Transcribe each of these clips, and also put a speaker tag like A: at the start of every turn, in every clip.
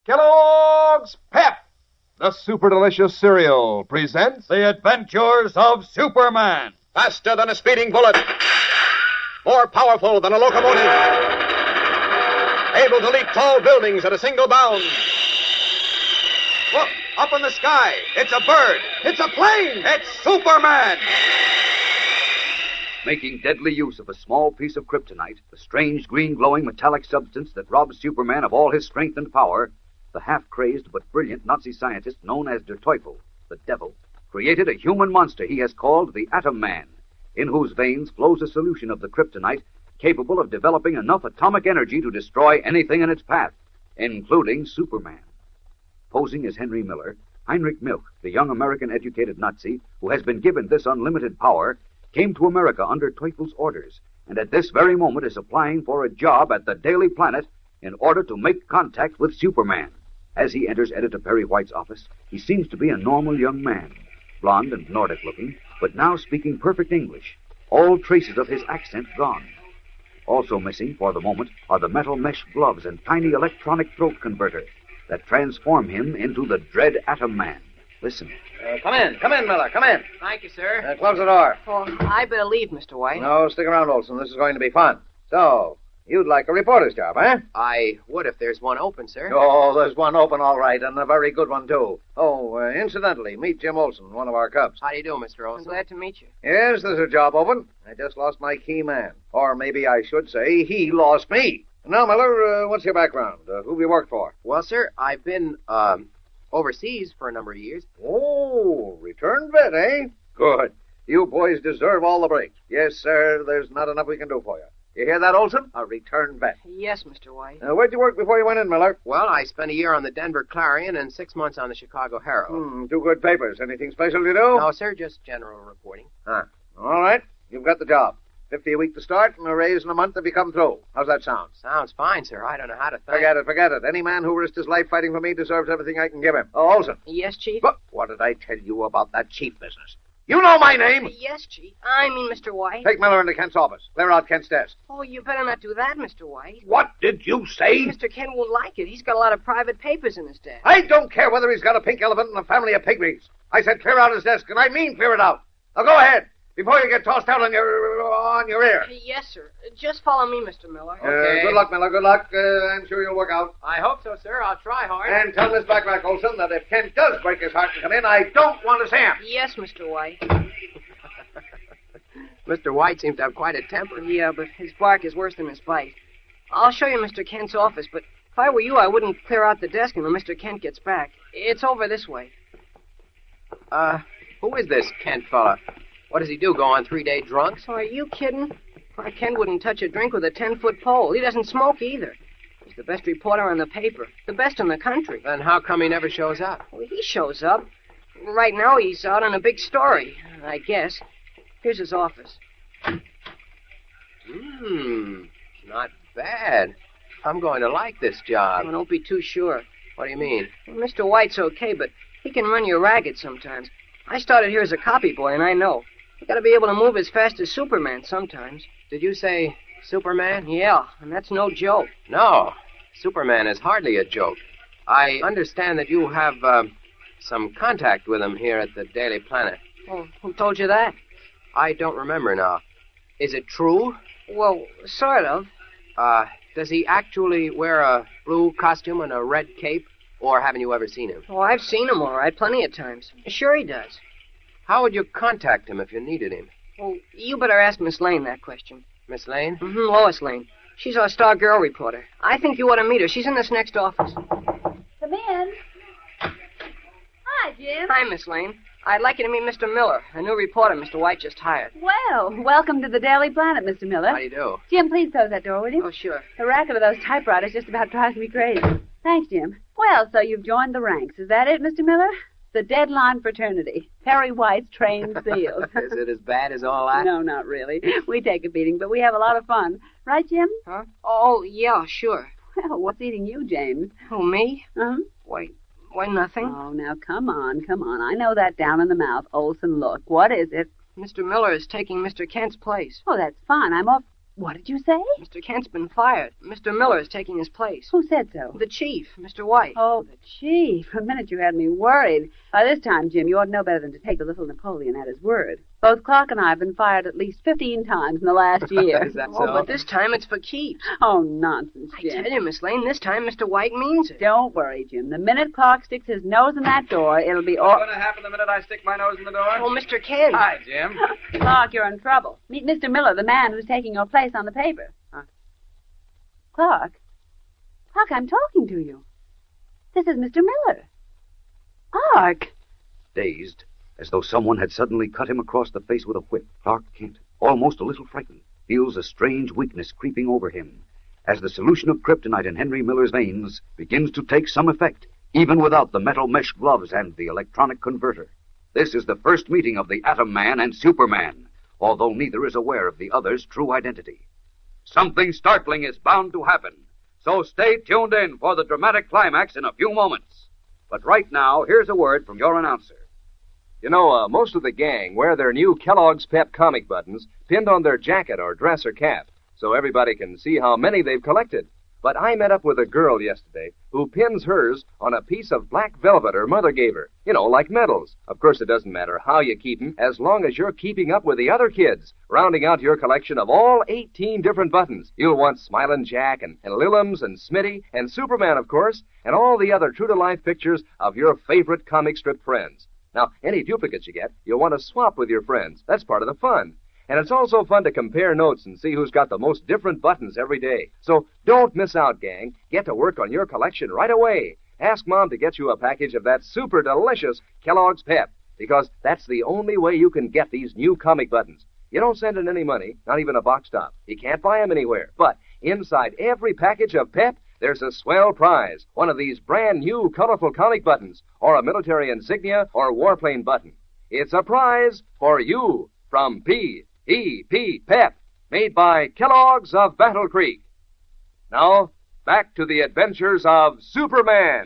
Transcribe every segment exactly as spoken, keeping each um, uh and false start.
A: Kellogg's Pep, the super delicious cereal, presents
B: The Adventures of Superman.
C: Faster than a speeding bullet. More powerful than a locomotive. Able to leap tall buildings at a single bound. Look, up in the sky. It's a bird. It's a plane. It's Superman.
D: Making deadly use of a small piece of kryptonite, the strange green glowing metallic substance that robs Superman of all his strength and power, the half-crazed but brilliant Nazi scientist known as Der Teufel, the Devil, created a human monster he has called the Atom Man, in whose veins flows a solution of the kryptonite capable of developing enough atomic energy to destroy anything in its path, including Superman. Posing as Henry Miller, Heinrich Milch, the young American-educated Nazi who has been given this unlimited power, came to America under Teufel's orders, and at this very moment is applying for a job at the Daily Planet in order to make contact with Superman. As he enters Editor Perry White's office, he seems to be a normal young man, blond and Nordic-looking, but now speaking perfect English, all traces of his accent gone. Also missing, for the moment, are the metal mesh gloves and tiny electronic throat converter that transform him into the dread Atom Man. Listen.
E: Uh, come in. Come in, Miller. Come in.
F: Thank you, sir.
E: Uh, close the door.
F: Oh, I better leave, Mister White.
E: No, stick around, Olson. This is going to be fun. So, you'd like a reporter's job, eh?
F: I would if there's one open, sir.
E: Oh, there's one open, all right, and a very good one, too. Oh, uh, incidentally, meet Jim Olson, one of our Cubs.
F: How do you do, Mister Olson? I'm glad to meet you.
E: Yes, there's a job open. I just lost my key man. Or maybe I should say he lost me. Now, Miller, uh, what's your background? Uh, who've you worked for?
F: Well, sir, I've been, um, overseas for a number of years.
E: Oh, returned vet, eh? Good. You boys deserve all the breaks. Yes, sir, there's not enough we can do for you. You hear that, Olson? A returned vet.
F: Yes, Mister White.
E: Uh, where'd you work before you went in, Miller?
F: Well, I spent a year on the Denver Clarion and six months on the Chicago Herald.
E: Hmm, two good papers. Anything special to do?
F: No, sir, just general reporting.
E: Huh. All right. You've got the job. Fifty a week to start and a raise in a month if you come through. How's that sound?
F: Sounds fine, sir. I don't know how to thank...
E: Forget it, forget it. Any man who risked his life fighting for me deserves everything I can give him. Oh, Olson.
F: Yes, Chief?
E: Look, what did I tell you about that chief business? You know my name!
F: Yes, Chief. I mean Mister White.
E: Take Miller into Kent's office. Clear out Kent's desk.
F: Oh, you better not do that, Mister White.
E: What did you say?
F: Mister Kent won't like it. He's got a lot of private papers in his desk.
E: I don't care whether he's got a pink elephant and a family of pygmies. I said clear out his desk, and I mean clear it out. Now go ahead, before you get tossed out on your on your ear.
F: Yes, sir. Just follow me, Mister Miller.
E: Okay. Uh, good luck, Miller. Good luck. Uh, I'm sure you'll work out.
F: I hope so, sir. I'll try hard.
E: And tell Miss Blackrack Olson that if Kent does break his heart and come in, I don't want to see him.
F: Yes, Mister White. Mister White seems to have quite a temper. Yeah, but his bark is worse than his bite. I'll show you Mister Kent's office, but if I were you, I wouldn't clear out the desk until Mister Kent gets back. It's over this way. Uh, who is this Kent fella? What does he do, go on three-day drunks? Oh, are you kidding? Why, Kent wouldn't touch a drink with a ten-foot pole. He doesn't smoke either. He's the best reporter on the paper, the best in the country. Then how come he never shows up? Well, he shows up. Right now he's out on a big story, I guess. Here's his office. Hmm, not bad. I'm going to like this job. Oh, don't be too sure. What do you mean? Well, Mister White's okay, but he can run you ragged sometimes. I started here as a copy boy, and I know. You gotta be able to move as fast as Superman sometimes. Did you say Superman? Yeah, and that's no joke. No, Superman is hardly a joke. I understand that you have, uh, some contact with him here at the Daily Planet. Oh, who told you that? I don't remember now. Is it true? Well, sort of. Uh, does he actually wear a blue costume and a red cape? Or haven't you ever seen him? Oh, I've seen him all right, plenty of times. Sure he does. How would you contact him if you needed him? Well, you better ask Miss Lane that question. Miss Lane? Mm-hmm, Lois Lane. She's our star girl reporter. I think you ought to meet her. She's in this next office.
G: Come in. Hi, Jim.
F: Hi, Miss Lane. I'd like you to meet Mister Miller, a new reporter Mister White just hired.
G: Well, welcome to the Daily Planet, Mister Miller.
F: How do you do?
G: Jim, please close that door, will you?
F: Oh, sure.
G: The racket of those typewriters just about drives me crazy. Thanks, Jim. Well, so you've joined the ranks. Is that it, Mister Miller? The Deadline Fraternity. Perry White's trained seals.
F: Is it as bad as all that?
G: No, not really. We take a beating, but we have a lot of fun. Right, Jim?
F: Huh? Oh, yeah, sure.
G: Well, what's eating you, James?
F: Oh, me?
G: Uh-huh.
F: Why, why, nothing.
G: Oh, now, come on, come on. I know that down in the mouth. Olson, look. What is it?
F: Mister Miller is taking Mister Kent's place.
G: Oh, that's fine. I'm off. What did you say?
F: Mister Kent's been fired. Mister Miller is taking his place.
G: Who said so?
F: The chief, Mister White.
G: Oh, the chief. For a minute you had me worried. By this time, Jim, you ought to know better than to take the little Napoleon at his word. Both Clark and I have been fired at least fifteen times in the last year.
F: Is that oh, so? But this time it's for keeps.
G: Oh, nonsense, Jim.
F: I tell you, Miss Lane, this time Mister White means it.
G: Don't worry, Jim. The minute Clark sticks his nose in that door, it'll be all...
C: What's going to happen the minute I stick my nose in the door?
F: Oh, Mister Kent.
C: Hi, Jim.
G: Clark, you're in trouble. Meet Mister Miller, the man who's taking your place on the paper.
C: Huh?
G: Clark? Clark, I'm talking to you. This is Mister Miller. Clark!
D: Dazed, as though someone had suddenly cut him across the face with a whip, Clark Kent, almost a little frightened, feels a strange weakness creeping over him as the solution of kryptonite in Henry Miller's veins begins to take some effect, even without the metal mesh gloves and the electronic converter. This is the first meeting of the Atom Man and Superman, although neither is aware of the other's true identity. Something startling is bound to happen, so stay tuned in for the dramatic climax in a few moments. But right now, here's a word from your announcer.
A: You know, uh, most of the gang wear their new Kellogg's Pep comic buttons pinned on their jacket or dress or cap, so everybody can see how many they've collected. But I met up with a girl yesterday who pins hers on a piece of black velvet her mother gave her. You know, like medals. Of course, it doesn't matter how you keep 'em, as long as you're keeping up with the other kids, rounding out your collection of all eighteen different buttons. You'll want Smilin' Jack and, and Lillums and Smitty and Superman, of course, and all the other true-to-life pictures of your favorite comic strip friends. Now, any duplicates you get, you'll want to swap with your friends. That's part of the fun. And it's also fun to compare notes and see who's got the most different buttons every day. So don't miss out, gang. Get to work on your collection right away. Ask Mom to get you a package of that super delicious Kellogg's Pep, because that's the only way you can get these new comic buttons. You don't send in any money, not even a box top. You can't buy them anywhere. But inside every package of Pep, there's a swell prize, one of these brand new colorful comic buttons, or a military insignia or warplane button. It's a prize for you from P E P Pep, made by Kellogg's of Battle Creek. Now, back to the adventures of Superman.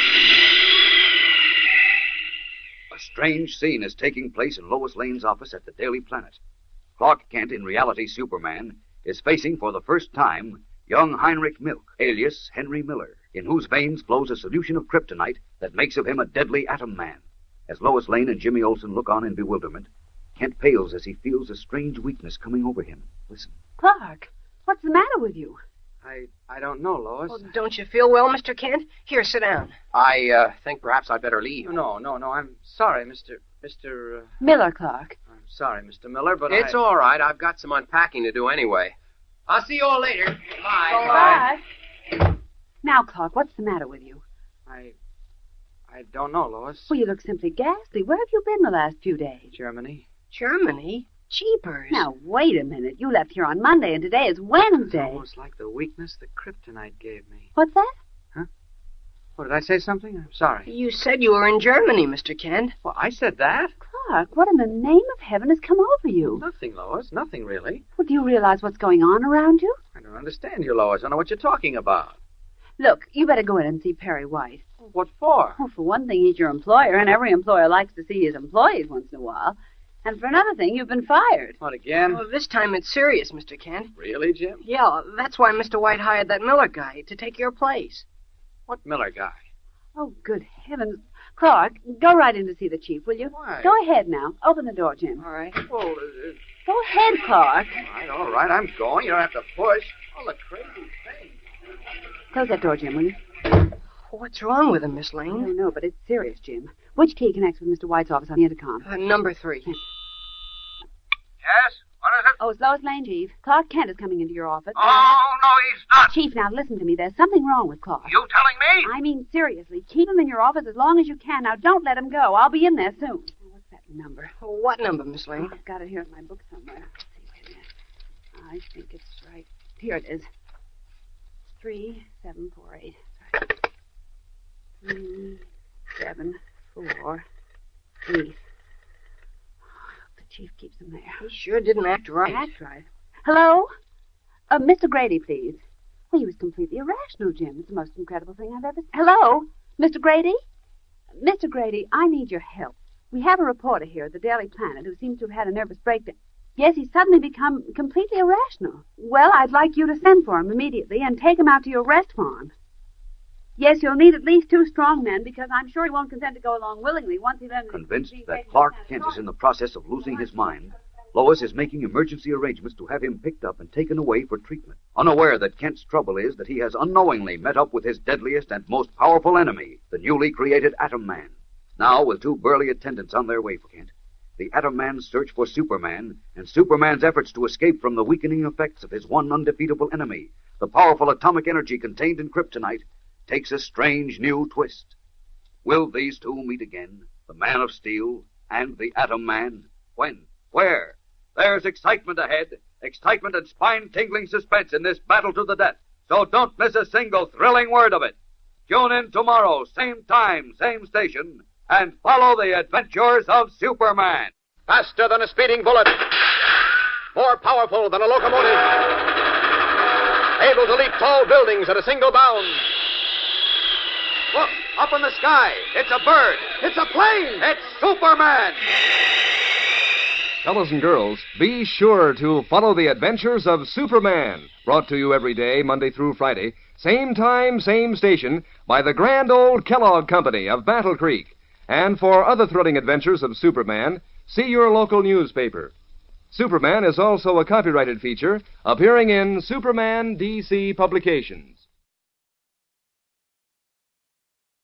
D: A strange scene is taking place in Lois Lane's office at the Daily Planet. Clark Kent, in reality Superman, is facing for the first time young Heinrich Milk, alias Henry Miller, in whose veins flows a solution of kryptonite that makes of him a deadly atom man. As Lois Lane and Jimmy Olsen look on in bewilderment, Kent pales as he feels a strange weakness coming over him. Listen.
G: Clark, what's the matter with you?
C: I I don't know, Lois.
F: Oh, don't you feel well, Mister Kent? Here, sit down.
H: I uh, think perhaps I'd better leave.
C: No, no, no. I'm sorry, Mister Mister Uh,
G: Miller, Clark.
C: I'm sorry, Mister Miller, but
H: It's
C: I...
H: all right. I've got some unpacking to do anyway. I'll see you all later.
C: Bye.
H: Bye.
G: Bye. Now, Clark, what's the matter with you?
C: I I don't know, Lois.
G: Well, you look simply ghastly. Where have you been the last few days?
C: Germany.
F: Germany? Jeepers.
G: Now, wait a minute. You left here on Monday, and today is
C: It's
G: Wednesday.
C: almost like the weakness the kryptonite gave me.
G: What's that?
C: Oh, did I say something? I'm sorry.
F: You said you were in Germany, Mister Kent.
C: Well, I said that.
G: Clark, what in the name of heaven has come over you?
C: Nothing, Lois. Nothing, really.
G: Well, do you realize what's going on around you?
C: I don't understand you, Lois. I don't know what you're talking about.
G: Look, you better go in and see Perry White.
C: What for?
G: Well, for one thing, he's your employer, and every employer likes to see his employees once in a while. And for another thing, you've been fired.
C: What, again?
F: Well, this time it's serious, Mister Kent.
C: Really, Jim?
F: Yeah, that's why Mister White hired that Miller guy to take your place.
C: What Miller guy?
G: Oh, good heavens. Clark, go right in to see the chief, will you?
C: Why?
G: Go ahead now. Open the door, Jim.
F: All right.
C: Well, uh, uh,
G: Go ahead, Clark.
C: all right, all right. I'm going. You don't have to push. All the crazy things.
G: Close that door, Jim, will you?
F: What's wrong with him, Miss
G: I
F: Lane?
G: don't know, but it's serious, Jim. Which key connects with Mister White's office on the intercom?
F: Uh, number three.
B: Yes? What is it?
G: Oh, it's Lois Lane, Chief. Clark Kent is coming into your office.
B: Oh, no, he's not.
G: Chief, now listen to me. There's something wrong with Clark.
B: You telling me?
G: I mean, seriously. Keep him in your office as long as you can. Now, don't let him go. I'll be in there soon. Oh, what's that number?
F: What number, Miss Lane?
G: Oh, I've got it here in my book somewhere. Let's see, wait a minute. I think it's right. Here it is. Three, seven, four, eight. Sorry. Three, seven, four, eight. The chief keeps them there.
F: He sure didn't act right.
G: That's right. Hello? Uh, Mister Grady, please. Well, he was completely irrational, Jim. It's the most incredible thing I've ever seen. Hello? Mister Grady? Mister Grady, I need your help. We have a reporter here at the Daily Planet who seems to have had a nervous breakdown. Yes, he's suddenly become completely irrational. Well, I'd like you to send for him immediately and take him out to your rest farm. Yes, you'll need at least two strong men, because I'm sure he won't consent to go along willingly once he learns...
D: Convinced that Clark Kent is in the process of losing his mind, Lois is making emergency arrangements to have him picked up and taken away for treatment, unaware that Kent's trouble is that he has unknowingly met up with his deadliest and most powerful enemy, the newly created Atom Man. Now, with two burly attendants on their way for Kent, the Atom Man's search for Superman and Superman's efforts to escape from the weakening effects of his one undefeatable enemy, the powerful atomic energy contained in kryptonite, takes a strange new twist. Will these two meet again, the Man of Steel and the Atom Man? When? Where? There's excitement ahead, excitement and spine-tingling suspense in this battle to the death, so don't miss a single thrilling word of it. Tune in tomorrow, same time, same station, and follow the adventures of Superman.
I: Faster than a speeding bullet, more powerful than a locomotive, able to leap tall buildings at a single bound.
C: Look, up in the sky. It's a bird. It's a plane. It's Superman.
A: Fellows and girls, be sure to follow the adventures of Superman, brought to you every day, Monday through Friday, same time, same station, by the grand old Kellogg Company of Battle Creek. And for other thrilling adventures of Superman, see your local newspaper. Superman is also a copyrighted feature appearing in Superman D C Publications.